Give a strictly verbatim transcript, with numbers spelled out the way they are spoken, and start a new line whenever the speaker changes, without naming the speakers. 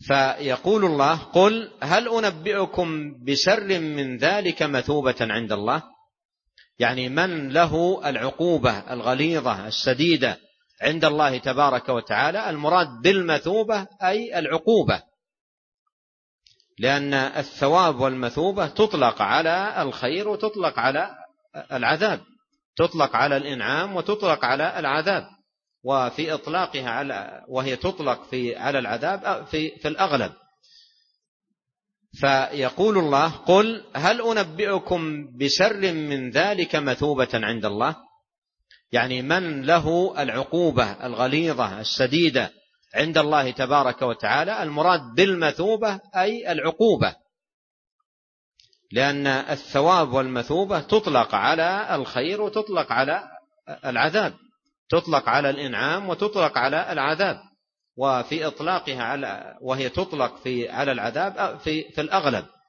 فيقول الله: قل هل أنبئكم بشر من ذلك مثوبة عند الله، يعني من له العقوبة الغليظة الشديدة عند الله تبارك وتعالى. المراد بالمثوبة أي العقوبة، لأن الثواب والمثوبة تطلق على الخير وتطلق على العذاب، تطلق على الإنعام وتطلق على العذاب، وفي إطلاقها على وهي تطلق في على العذاب في في الأغلب. فيقول الله: قل هل أنبئكم بشر من ذلك مثوبة عند الله، يعني من له العقوبة الغليظة الشديدة عند الله تبارك وتعالى. المراد بالمثوبة أي العقوبة، لأن الثواب والمثوبة تطلق على الخير وتطلق على العذاب، تطلق على الإنعام وتطلق على العذاب، وفي إطلاقها على وهي تطلق في على العذاب في في الأغلب.